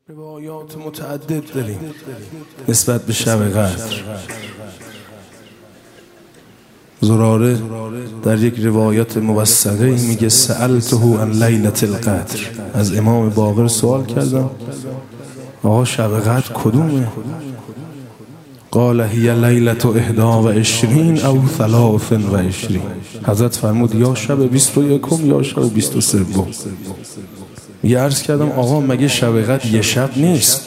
روایات متعدد داریم نسبت به شب قدر. زراره در یک روایت موثقه میگه سألته عن لیلة القدر، از امام باقر سوال کردم آقا شب قدر کدومه؟ قال هی لیلة 21 او 23. حضرت فرمود یا شب 21 یا شب 23. یه عرض کردم آقا مگه شب قدر یه شب نیست؟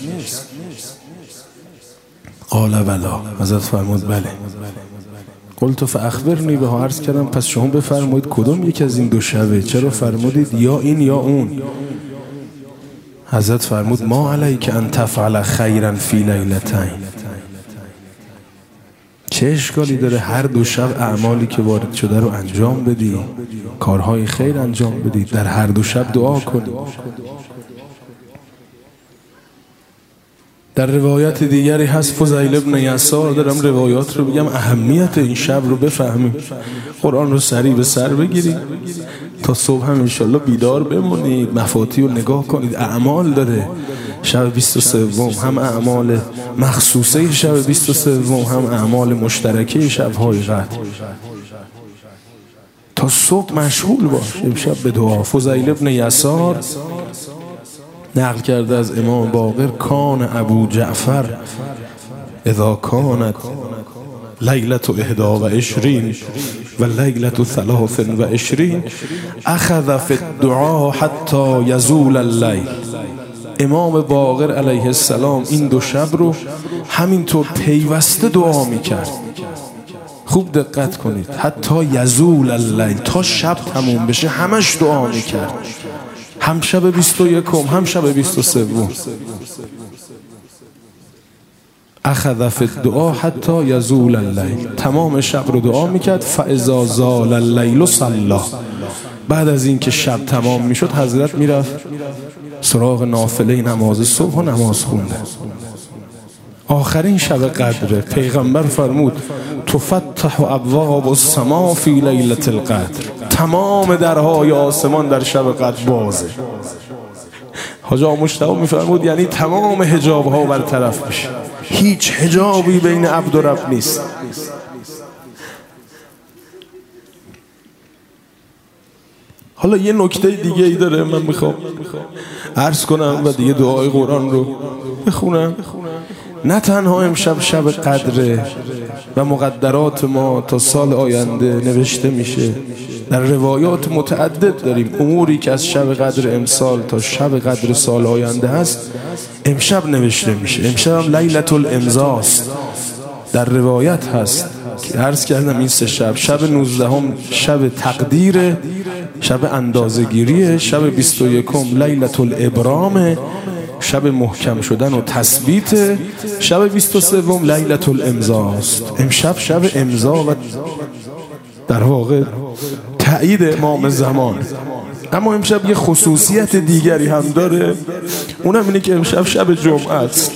قال بلا. حضرت فرمود بله. قلت فاخبرنی به ها. عرض کردم پس شما بفرمایید کدوم یک از این دو شبه؟ چرا فرمودید یا این یا اون؟ حضرت فرمود ما علیک ان تفعل خیرا فی لیلتین. چه اشکالی داره هر دو شب اعمالی که وارد شده رو انجام بدی، کارهای خیر انجام بدی، در هر دو شب دعا کنی. در روایت دیگری هست فضیل ابن یسار، دارم روایات رو بگم اهمیت این شب رو بفهمیم، قرآن رو سریع به سر بگیریم تا صبح هم انشالله بیدار بمونید، مفاتی رو نگاه کنید. اعمال داره شب 23، هم اعمال مخصوصه شب 23، هم اعمال مشترکه شب‌های قدر. تا صبح مشغول باش امشب به دعا. فضیل ابن یسار نقل کرده از امام باقر کان ابو جعفر اذا کانت لیلة 21 و لیلة 23 اخذ فی الدعاء حتی یزول اللیل. امام باقر علیه السلام این دو شب رو همینطور پیوسته دعا میکرد. خوب دقت کنید، حتی یزول اللیل، تا شب تموم بشه همش دعا میکرد، هم شب 21 هم شب 23. اخذ فی الدعاء حتی یزول اللیل، تمام شب رو دعا میکرد. فاذا زال اللیل صلی. بعد از این که شب تمام میشد حضرت میرفت سراغ نافله نماز صبح و نماز خونده. آخرین شب قدره. پیغمبر فرمود تفتح ابواب السما فی لیلة القدر، تمام درهای آسمان در شب قدر بازه. حاج آقا مشتاق میفرمود یعنی تمام حجاب ها برطرف میشه، هیچ حجابی بین عبد و رب نیست. حالا یه نکته دیگه ای داره من میخوام عرض کنم و دیگه دعای قرآن رو بخونم. نه تنها امشب شب قدره و مقدرات ما تا سال آینده نوشته میشه، در روایات متعدد داریم اموری که از شب قدر امسال تا شب قدر سال آینده هست امشب نوشته میشه. امشب هم لیلة الامضاست. در روایت هست که عرض کردم این سه شب، شب 19 شب تقدیر، شب اندازه‌گیری، شب 21 لیلة الابرام، شب محکم شدن و تثبیت، شب 23 لیلة الامضاست. امشب شب امضا و در واقع تأیید امام زمان. اما امشب یه خصوصیت دیگری هم داره، اونم اینه که امشب شب جمعه است.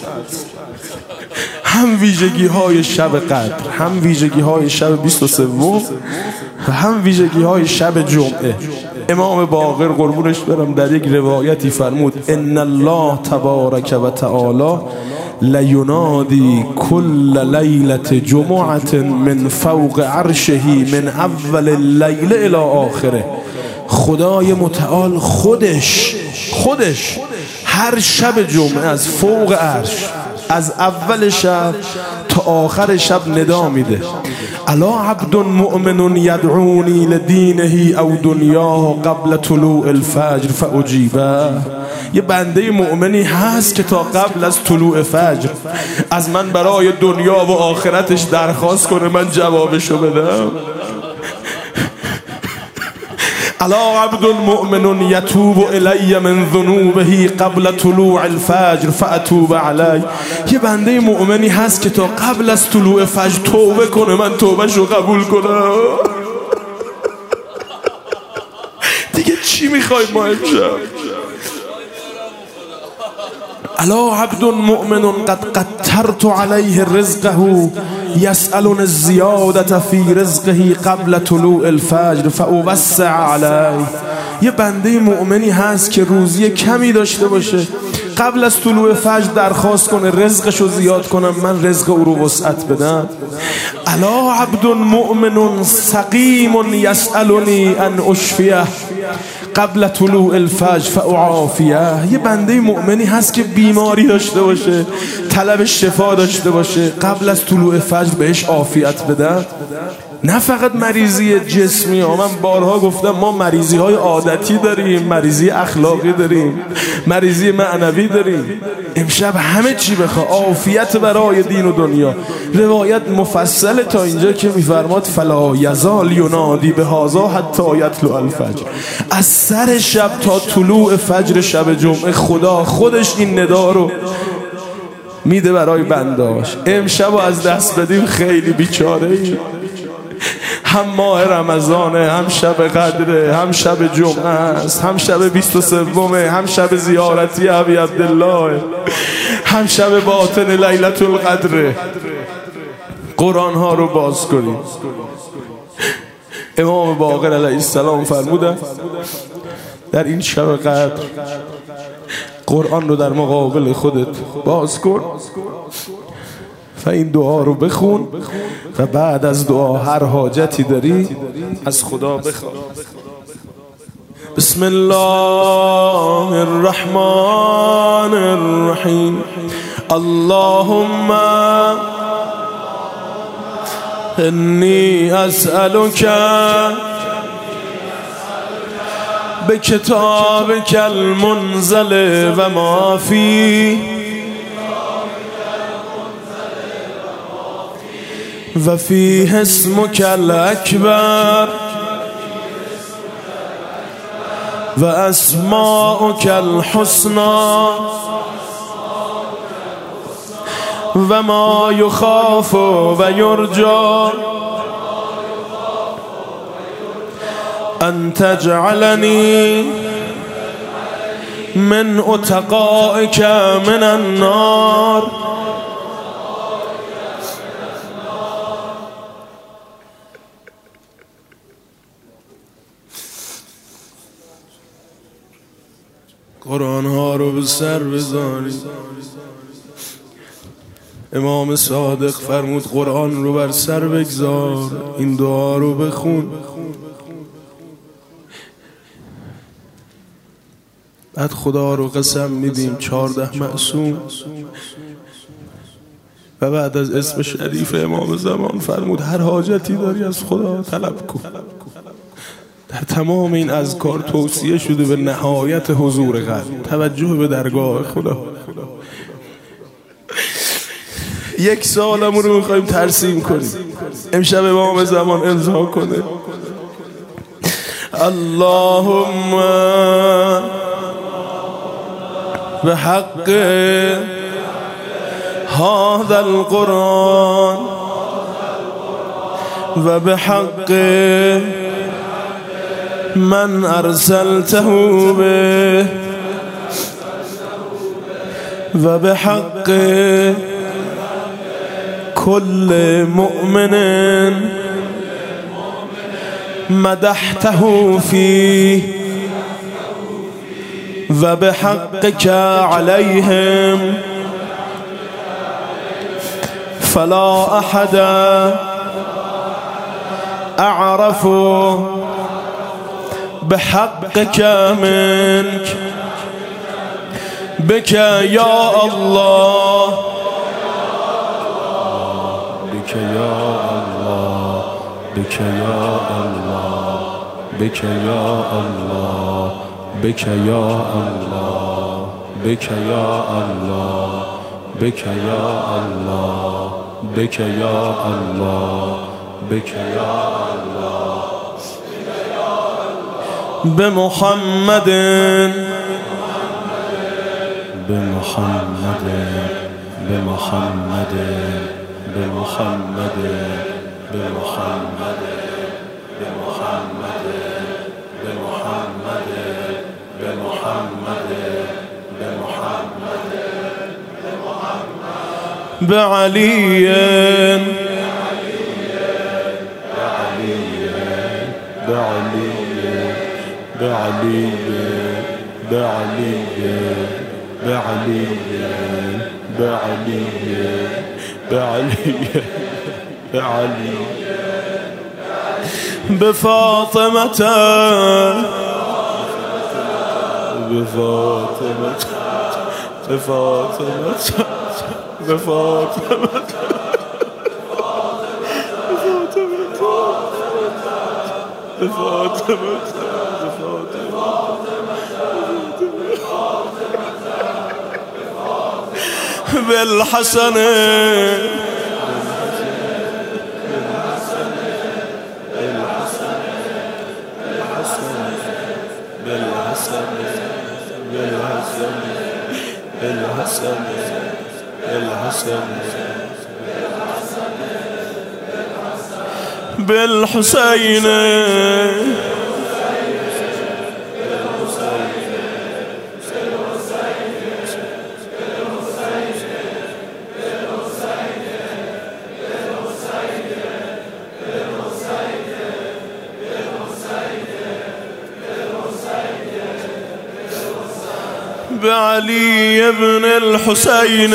هم ویژگی های شب قدر، هم ویژگی های شب 23 و هم ویژگی های شب جمعه. امام باقر قربونش برم در یک روایتی فرمود ان الله تبارک و تعالی لینادی کل لیلة جمعة من فوق عرشه من اول اللیل الی آخره. خدای متعال خودش هر شب جمعه از فوق عرش، از اول شب تا آخر شب ندا میده الا عبد مؤمن یدعونی لدینه او دنیاه قبل طلوع الفجر فاجیبه. یه بنده مؤمنی هست که تا قبل از طلوع فجر از من برای دنیا و آخرتش درخواست کنه من جوابشو بدم. الا عبد مؤمن یتوب الی من ذنوبه قبل طلوع الفجر فاتوب علی. یه بنده مؤمنی هست که تا قبل از طلوع فجر توبه کنه من توبهشو قبول کنم. دیگه چی میخوایم ما امشب؟ الا عبد مؤمن قد قدرت علیه رزقه یسألون الزیادة فی رزقه قبل طلوع الفجر فاوسع علیه. یه بنده مؤمنی هست که روزی کمی داشته باشه قبل از طلوع فجر درخواست کنه رزقشو زیاد کنم، من رزق او رو وسعت بدم. الا عبد مؤمن سقیم یسألنی ان اشفیه قبل طلوع الفجر فاعافیه. یه بنده مؤمنی هست که بیماری داشته باشه، طلب شفا داشته باشه، قبل از طلوع فجر بهش عافیت بدم. نه فقط مریضی جسمی ها، من بارها گفتم ما مریضی های عادتی داریم، مریضی اخلاقی داریم، مریضی معنوی داریم. امشب همه چی بخواه، عافیت برای دین و دنیا. روایت مفصل تا اینجا که میفرماد فلا یزال ینادی بهذا حتی یطلع الفجر. از سر شب تا طلوع فجر شب جمعه خدا خودش این ندا رو میده برای بنداش. امشب از دست بدیم خیلی بیچاره ای. هم ماه رمضانه، هم شب قدره، هم شب جمعه است، هم شب 23، هم شب زیارتی ابی عبدالله، هم شب باطن لیلة القدره. قرآن ها رو باز کنیم. امام باقر علیه السلام فرمودن در این شب قدر قرآن رو در مقابل خودت باز کن و این دعا رو بخون و بعد از دعا هر حاجتی داری از خدا بخواه. بسم الله الرحمن الرحیم. اللهم انی اسألک بکتابک المنزل و ما فیه و فیه اسمک الاکبر و اسماؤک الحسنی و ما یخاف و یرجا ان تجعلنی من اتقائک من النار. قرآن ها رو به سر بزاری. امام صادق فرمود قرآن رو بر سر بگذار، این دعا رو بخون. بعد خدا رو قسم میدیم 14 معصوم و بعد از اسم شریف امام زمان فرمود هر حاجتی داری از خدا طلب کن. در تمام این اذکار توصیه شده به نهایت حضور قلب، توجه به درگاه خدا. یک سالمون رو میخواییم ترسیم کنیم. امشب امام زمان امضا کنه اللهم به حق هذا القرآن و به حق من ارسلته به و به حق كل مؤمن مدحته فيه و بحقك عليهم فلا أحد أعرف بحقك منك بك يا الله بك يا الله بك يا الله بك يا الله بك يا الله بك يا الله بك يا الله بك يا الله بك يا الله بمحمد بمحمد بمحمد بمحمد بمحمد بمحمد بمحمد بمحمد بمحمد بعلي بعلي بعلي بعلي بعلي بعلي بعلي بعلي بفاطمة بفاطمة بفاطمة بفاطمة بفاطمة بالحسن بالحسين بعلي بن الحسين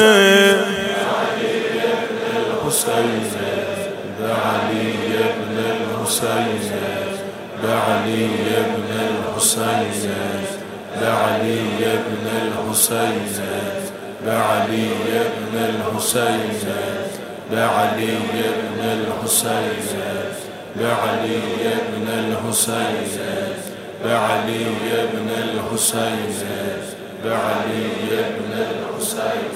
بعلي بن الحسين بعلي بن الحسين بعلي بن الحسين بعلي بن الحسين بعلي بن الحسين بعلي بن الحسين بعلي بن الحسين بعلي بن الحسين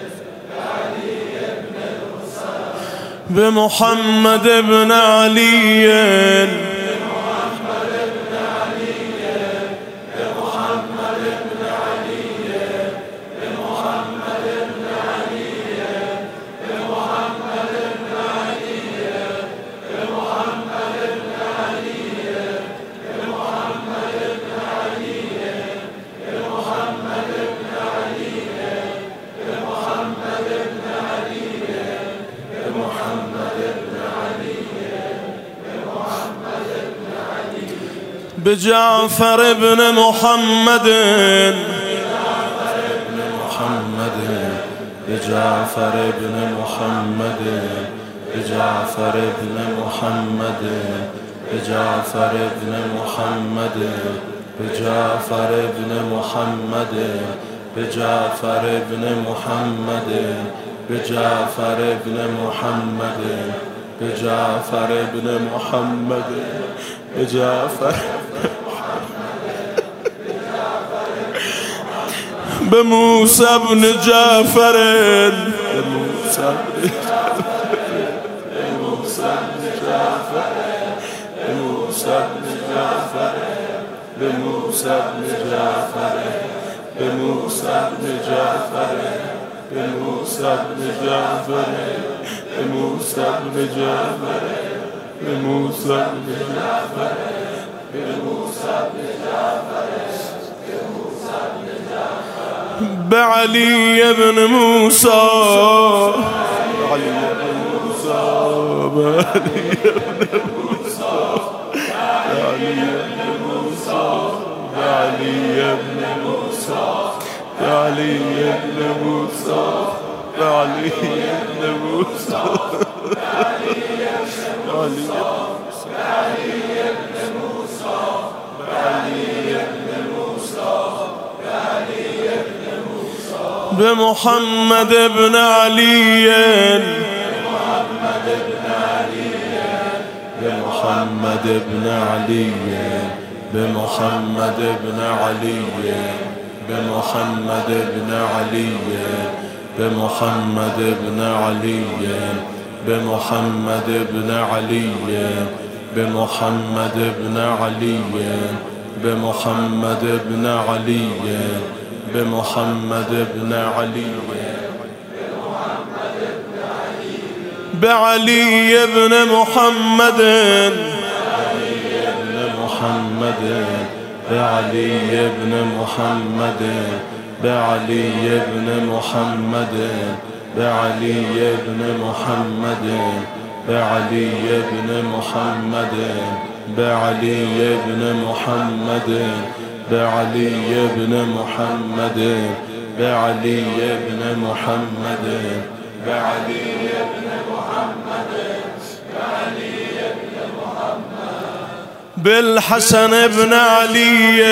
بمحمد بن علي بجعفر بن محمد بجعفر بن محمد بجعفر بن محمد بجعفر بن محمد بجعفر بن محمد بجعفر بن محمد بجعفر بن محمد بجعفر بن محمد بجعفر بموسى بن جعفر بموسى بن جعفر بموسى بن جعفر بموسى بن جعفر بموسى بن جعفر بموسى بن جعفر بموسى بن جعفر بموسى بن جعفر بموسى بن جعفر بعلي بن موسى بعلي بن موسى بعلي بن موسى بعلي بن موسى بعلي بن موسى بعلي بن موسى بعلي بن موسى بمحمد بن علي بمحمد بن علي بمحمد بن علي بمحمد بن علي بمحمد بن علي بمحمد بن علي بمحمد بن علي بمحمد بن علي بمحمد بن علي بعلي بن محمد بعلي بن محمد بعلي بن محمد بعلي بن محمد بعلي بن محمد بعلي بن محمد بعلي بن محمد بعلي بن محمد بعلي بن محمد بعلي بن محمد بالحسن بن علي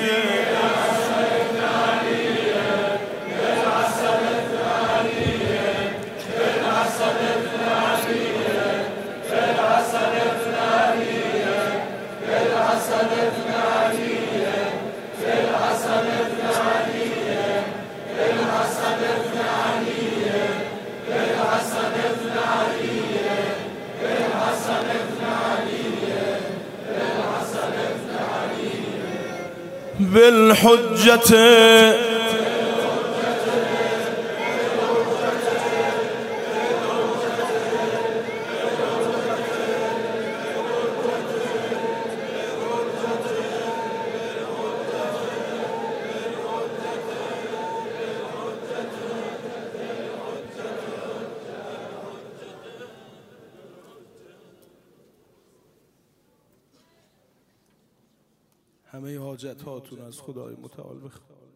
بالحجة همه حاجت هاتون از خدای متعال بخواه.